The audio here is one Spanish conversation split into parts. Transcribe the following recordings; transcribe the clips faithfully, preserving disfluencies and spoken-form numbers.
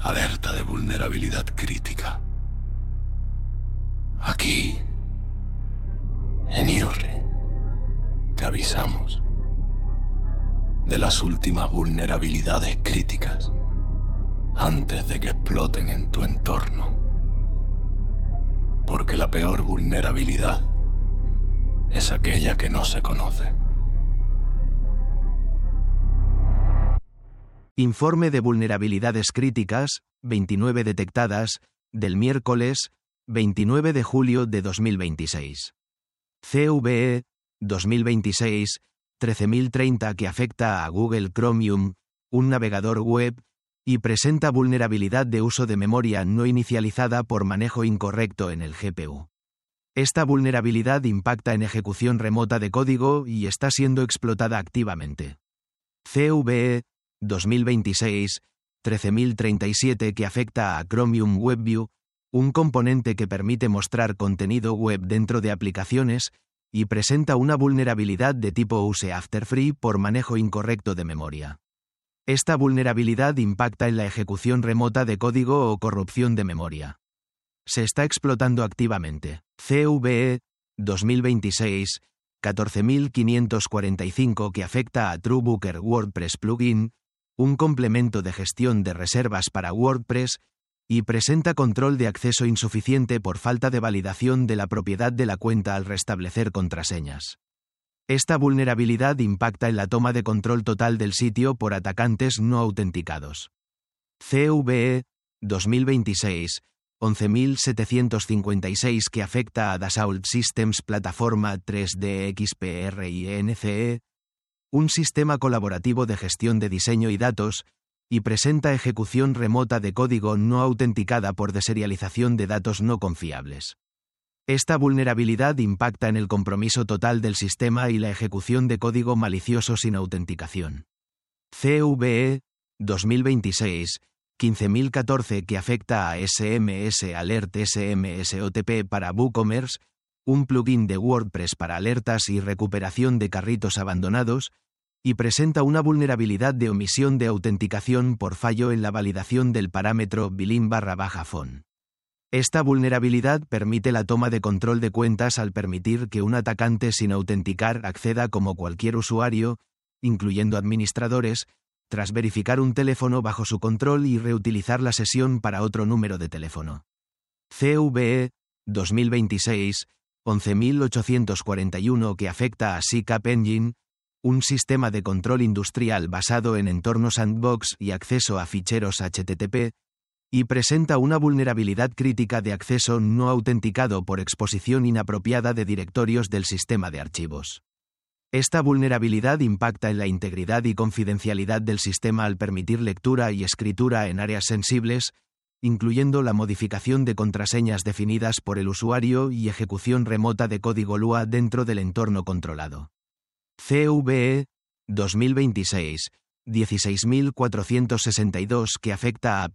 Alerta de vulnerabilidad crítica. Aquí, en I R E, te avisamos de las últimas vulnerabilidades críticas antes de que exploten en tu entorno. Porque la peor vulnerabilidad es aquella que no se conoce. Informe de vulnerabilidades críticas, veintinueve detectadas, del miércoles veintinueve de julio de dos mil veintiséis. C V E dos mil veintiséis trece mil treinta que afecta a Google Chromium, un navegador web, y presenta vulnerabilidad de uso de memoria no inicializada por manejo incorrecto en el G P U. Esta vulnerabilidad impacta en ejecución remota de código y está siendo explotada activamente. C V E dos mil veintiséis trece mil treinta y siete que afecta a Chromium WebView, un componente que permite mostrar contenido web dentro de aplicaciones, y presenta una vulnerabilidad de tipo Use After Free por manejo incorrecto de memoria. Esta vulnerabilidad impacta en la ejecución remota de código o corrupción de memoria. Se está explotando activamente. C V E dos mil veintiséis catorce mil quinientos cuarenta y cinco que afecta a TrueBooker WordPress Plugin, un complemento de gestión de reservas para WordPress, y presenta control de acceso insuficiente por falta de validación de la propiedad de la cuenta al restablecer contraseñas. Esta vulnerabilidad impacta en la toma de control total del sitio por atacantes no autenticados. C V E dos mil veintiséis once mil setecientos cincuenta y seis que afecta a Dassault Systems Plataforma tres D X P R I N C E, un sistema colaborativo de gestión de diseño y datos, y presenta ejecución remota de código no autenticada por deserialización de datos no confiables. Esta vulnerabilidad impacta en el compromiso total del sistema y la ejecución de código malicioso sin autenticación. C V E dos mil veintiséis quince mil catorce que afecta a S M S Alert S M S O T P para WooCommerce, un plugin de WordPress para alertas y recuperación de carritos abandonados, y presenta una vulnerabilidad de omisión de autenticación por fallo en la validación del parámetro bilin barra baja phone. Esta vulnerabilidad permite la toma de control de cuentas al permitir que un atacante sin autenticar acceda como cualquier usuario, incluyendo administradores, tras verificar un teléfono bajo su control y reutilizar la sesión para otro número de teléfono. C V E dos mil veintiséis once mil ochocientos cuarenta y uno que afecta a S I C A P Engine, un sistema de control industrial basado en entornos sandbox y acceso a ficheros H T T P, y presenta una vulnerabilidad crítica de acceso no autenticado por exposición inapropiada de directorios del sistema de archivos. Esta vulnerabilidad impacta en la integridad y confidencialidad del sistema al permitir lectura y escritura en áreas sensibles, incluyendo la modificación de contraseñas definidas por el usuario y ejecución remota de código L U A dentro del entorno controlado. C V E dos mil veintiséis dieciséis mil cuatrocientos sesenta y dos que afecta a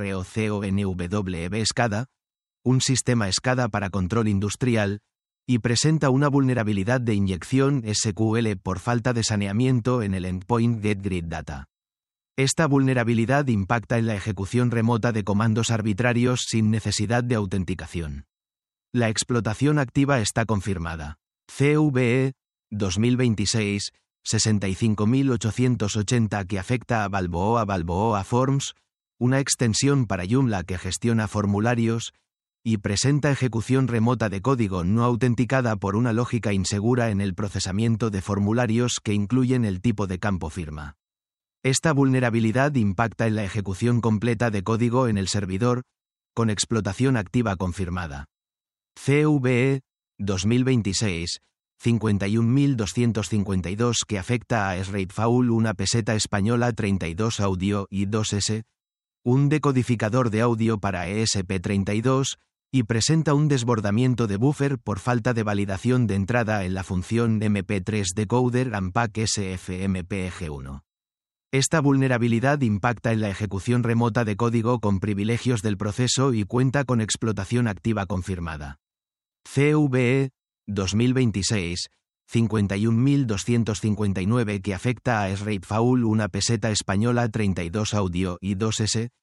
PROCONWB SCADA, un sistema SCADA para control industrial, y presenta una vulnerabilidad de inyección S Q L por falta de saneamiento en el endpoint getGridData. Esta vulnerabilidad impacta en la ejecución remota de comandos arbitrarios sin necesidad de autenticación. La explotación activa está confirmada. C V E dos mil veintiséis sesenta y cinco mil ochocientos ochenta que afecta a Balboa Balboa Forms, una extensión para Joomla que gestiona formularios, y presenta ejecución remota de código no autenticada por una lógica insegura en el procesamiento de formularios que incluyen el tipo de campo firma. Esta vulnerabilidad impacta en la ejecución completa de código en el servidor, con explotación activa confirmada. C V E dos mil veintiséis cincuenta y un mil doscientos cincuenta y dos que afecta a SRateFaul, una peseta española treinta y dos Audio y dos S, un decodificador de audio para E S P treinta y dos, y presenta un desbordamiento de buffer por falta de validación de entrada en la función M P tres Decoder Unpack S F M P E G uno. Esta vulnerabilidad impacta en la ejecución remota de código con privilegios del proceso y cuenta con explotación activa confirmada. C V E dos mil veintiséis cincuenta y un mil doscientos cincuenta y nueve que afecta a SRateFaul, una peseta española treinta y dos Audio y dos S,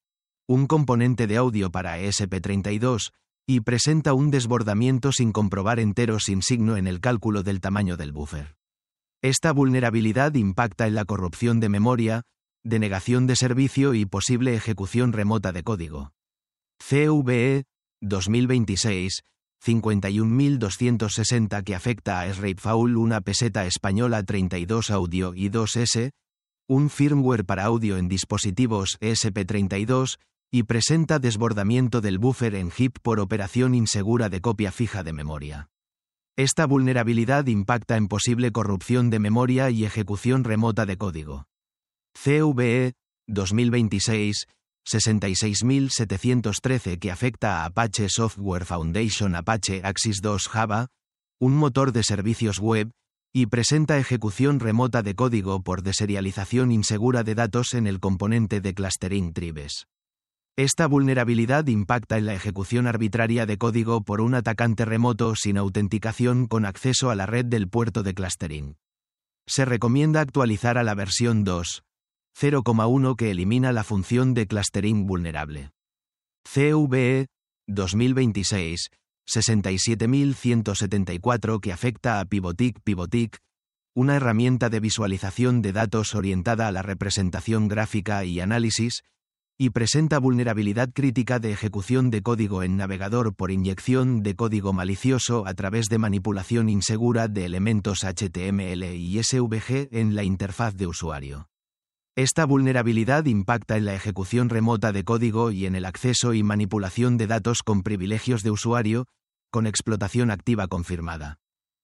un componente de audio para E S P treinta y dos, y presenta un desbordamiento sin comprobar entero sin signo en el cálculo del tamaño del buffer. Esta vulnerabilidad impacta en la corrupción de memoria, denegación de servicio y posible ejecución remota de código. C V E dos mil veintiséis cincuenta y un mil doscientos sesenta que afecta a SRapeFaul, una peseta española treinta y dos Audio y dos S, un firmware para audio en dispositivos E S P treinta y dos, y presenta desbordamiento del buffer en heap por operación insegura de copia fija de memoria. Esta vulnerabilidad impacta en posible corrupción de memoria y ejecución remota de código. C V E dos mil veintiséis sesenta y seis mil setecientos trece que afecta a Apache Software Foundation Apache Axis dos Java, un motor de servicios web, y presenta ejecución remota de código por deserialización insegura de datos en el componente de clustering tribes. Esta vulnerabilidad impacta en la ejecución arbitraria de código por un atacante remoto sin autenticación con acceso a la red del puerto de clustering. Se recomienda actualizar a la versión dos punto cero punto uno que elimina la función de clustering vulnerable. C V E dos mil veintiséis sesenta y siete mil ciento setenta y cuatro que afecta a Pivotic Pivotic, una herramienta de visualización de datos orientada a la representación gráfica y análisis, y presenta vulnerabilidad crítica de ejecución de código en navegador por inyección de código malicioso a través de manipulación insegura de elementos H T M L y S V G en la interfaz de usuario. Esta vulnerabilidad impacta en la ejecución remota de código y en el acceso y manipulación de datos con privilegios de usuario, con explotación activa confirmada.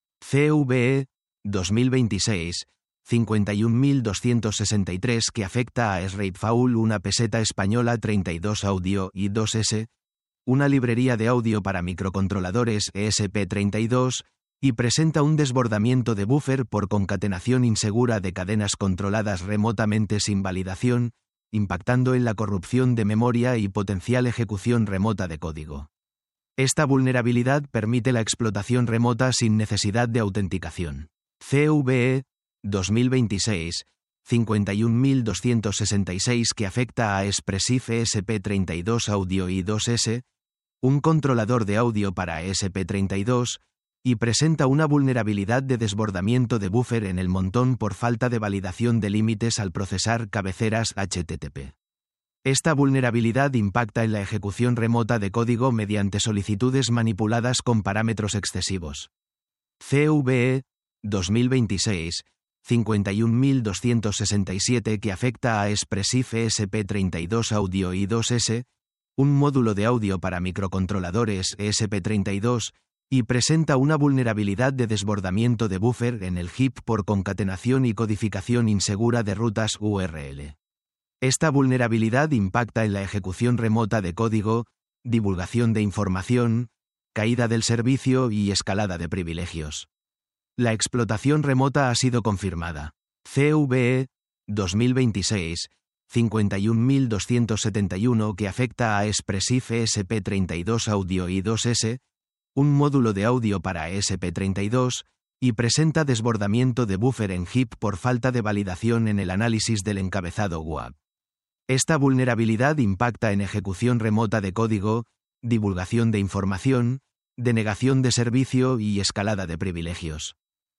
C V E dos mil veintiséis cincuenta y un mil doscientos sesenta y tres que afecta a SRapeFaul, una peseta española treinta y dos Audio y dos S, una librería de audio para microcontroladores E S P treinta y dos, y presenta un desbordamiento de buffer por concatenación insegura de cadenas controladas remotamente sin validación, impactando en la corrupción de memoria y potencial ejecución remota de código. Esta vulnerabilidad permite la explotación remota sin necesidad de autenticación. C V E dos mil veintiséis cincuenta y un mil doscientos sesenta y seis que afecta a Espressif E S P treinta y dos Audio y dos S, un controlador de audio para E S P treinta y dos, y presenta una vulnerabilidad de desbordamiento de buffer en el montón por falta de validación de límites al procesar cabeceras H T T P. Esta vulnerabilidad impacta en la ejecución remota de código mediante solicitudes manipuladas con parámetros excesivos. C V E dos mil veintiséis cincuenta y un mil doscientos sesenta y siete que afecta a Espressif E S P treinta y dos Audio y dos S, un módulo de audio para microcontroladores E S P treinta y dos, y presenta una vulnerabilidad de desbordamiento de buffer en el heap por concatenación y codificación insegura de rutas U R L. Esta vulnerabilidad impacta en la ejecución remota de código, divulgación de información, caída del servicio y escalada de privilegios. La explotación remota ha sido confirmada. C V E dos mil veintiséis cincuenta y un mil doscientos setenta y uno que afecta a Espressif E S P treinta y dos Audio y dos S, un módulo de audio para E S P treinta y dos, y presenta desbordamiento de buffer en heap por falta de validación en el análisis del encabezado W A V. Esta vulnerabilidad impacta en ejecución remota de código, divulgación de información, denegación de servicio y escalada de privilegios.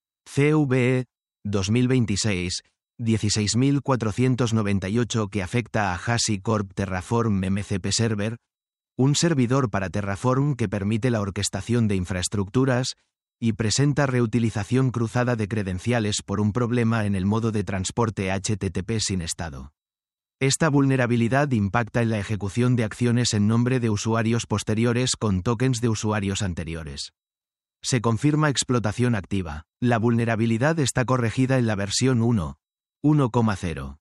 C V E dos mil veintiséis dieciséis mil cuatrocientos noventa y ocho que afecta a HashiCorp Terraform M C P Server, un servidor para Terraform que permite la orquestación de infraestructuras, y presenta reutilización cruzada de credenciales por un problema en el modo de transporte H T T P sin estado. Esta vulnerabilidad impacta en la ejecución de acciones en nombre de usuarios posteriores con tokens de usuarios anteriores. Se confirma explotación activa. La vulnerabilidad está corregida en la versión uno punto cero.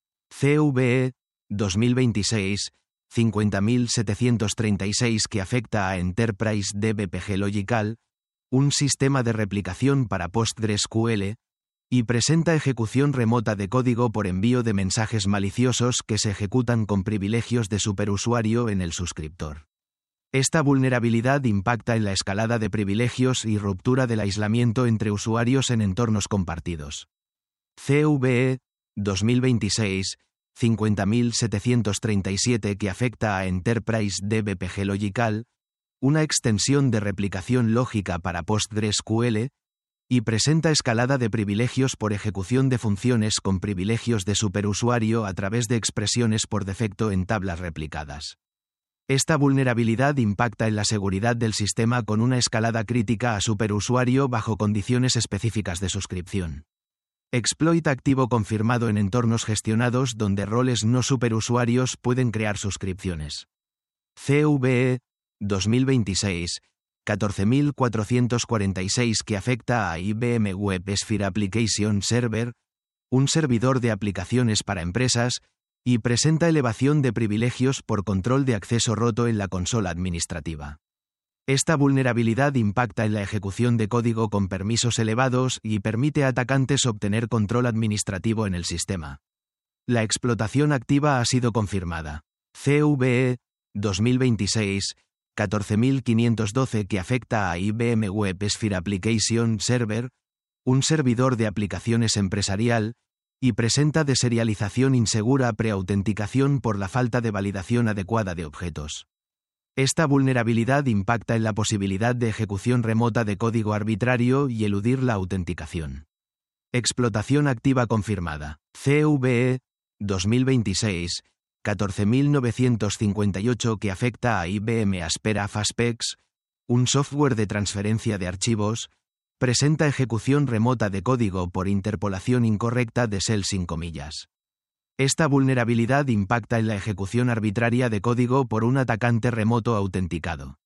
C V E dos mil veintiséis cincuenta mil setecientos treinta y seis que afecta a Enterprise D B P G Logical, un sistema de replicación para PostgreSQL, y presenta ejecución remota de código por envío de mensajes maliciosos que se ejecutan con privilegios de superusuario en el suscriptor. Esta vulnerabilidad impacta en la escalada de privilegios y ruptura del aislamiento entre usuarios en entornos compartidos. C V E dos mil veintiséis cincuenta mil setecientos treinta y siete que afecta a Enterprise D B P G Logical, una extensión de replicación lógica para PostgreSQL, y presenta escalada de privilegios por ejecución de funciones con privilegios de superusuario a través de expresiones por defecto en tablas replicadas. Esta vulnerabilidad impacta en la seguridad del sistema con una escalada crítica a superusuario bajo condiciones específicas de suscripción. Exploit activo confirmado en entornos gestionados donde roles no superusuarios pueden crear suscripciones. C V E dos mil veintiséis catorce mil cuatrocientos cuarenta y seis que afecta a I B M Web Sphere Application Server, un servidor de aplicaciones para empresas, y presenta elevación de privilegios por control de acceso roto en la consola administrativa. Esta vulnerabilidad impacta en la ejecución de código con permisos elevados y permite a atacantes obtener control administrativo en el sistema. La explotación activa ha sido confirmada. C V E dos mil veintiséis catorce mil quinientos doce que afecta a I B M Web Sphere Application Server, un servidor de aplicaciones empresarial, y presenta deserialización insegura preautenticación por la falta de validación adecuada de objetos. Esta vulnerabilidad impacta en la posibilidad de ejecución remota de código arbitrario y eludir la autenticación. Explotación activa confirmada. C V E dos mil veintiséis catorce mil novecientos cincuenta y ocho que afecta a I B M Aspera Faspex, un software de transferencia de archivos, presenta ejecución remota de código por interpolación incorrecta de shell sin comillas. Esta vulnerabilidad impacta en la ejecución arbitraria de código por un atacante remoto autenticado.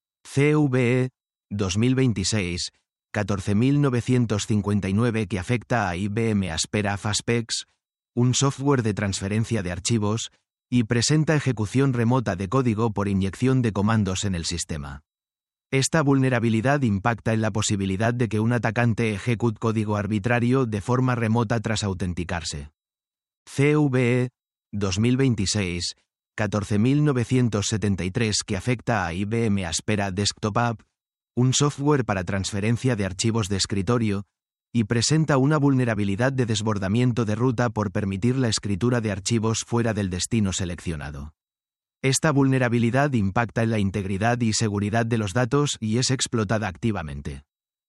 C V E dos mil veintiséis catorce mil novecientos cincuenta y nueve que afecta a I B M Aspera Faspex, un software de transferencia de archivos, y presenta ejecución remota de código por inyección de comandos en el sistema. Esta vulnerabilidad impacta en la posibilidad de que un atacante ejecute código arbitrario de forma remota tras autenticarse. C V E dos mil veintiséis catorce mil novecientos setenta y tres que afecta a I B M Aspera Desktop App, un software para transferencia de archivos de escritorio, y presenta una vulnerabilidad de desbordamiento de ruta por permitir la escritura de archivos fuera del destino seleccionado. Esta vulnerabilidad impacta en la integridad y seguridad de los datos y es explotada activamente.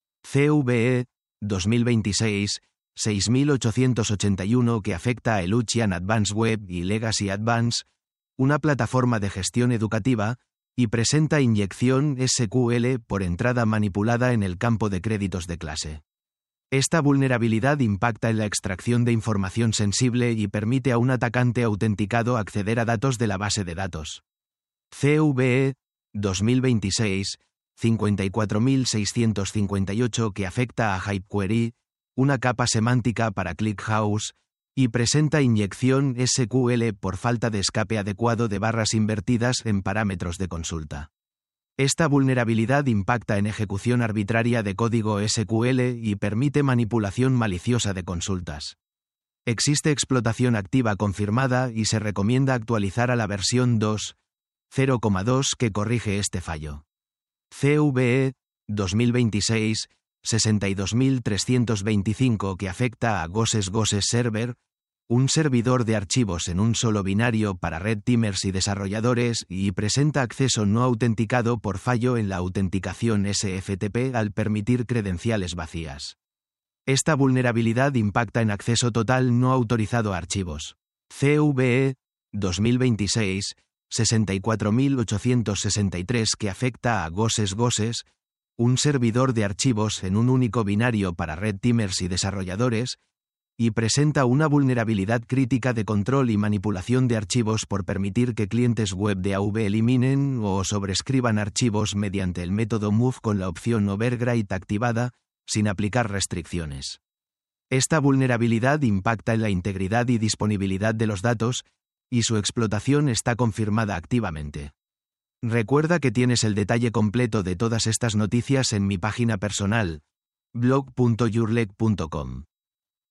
C V E dos mil veintiséis seis mil ochocientos ochenta y uno que afecta a Eluchian Advanced Web y Legacy Advance, una plataforma de gestión educativa, y presenta inyección S Q L por entrada manipulada en el campo de créditos de clase. Esta vulnerabilidad impacta en la extracción de información sensible y permite a un atacante autenticado acceder a datos de la base de datos. C V E dos mil veintiséis cincuenta y cuatro mil seiscientos cincuenta y ocho que afecta a HypeQuery, una capa semántica para ClickHouse, y presenta inyección S Q L por falta de escape adecuado de barras invertidas en parámetros de consulta. Esta vulnerabilidad impacta en ejecución arbitraria de código S Q L y permite manipulación maliciosa de consultas. Existe explotación activa confirmada y se recomienda actualizar a la versión dos punto cero punto dos que corrige este fallo. C V E dos mil veintiséis sesenta y dos mil trescientos veinticinco que afecta a Ghosts Ghosts Server, un servidor de archivos en un solo binario para red teamers y desarrolladores y presenta acceso no autenticado por fallo en la autenticación S F T P al permitir credenciales vacías. Esta vulnerabilidad impacta en acceso total no autorizado a archivos. C V E dos mil veintiséis sesenta y cuatro mil ochocientos sesenta y tres que afecta a Ghosts Ghosts, un servidor de archivos en un único binario para red teamers y desarrolladores, y presenta una vulnerabilidad crítica de control y manipulación de archivos por permitir que clientes web de A V eliminen o sobrescriban archivos mediante el método move con la opción overwrite activada, sin aplicar restricciones. Esta vulnerabilidad impacta en la integridad y disponibilidad de los datos, y su explotación está confirmada activamente. Recuerda que tienes el detalle completo de todas estas noticias en mi página personal, blog punto yourleg punto com.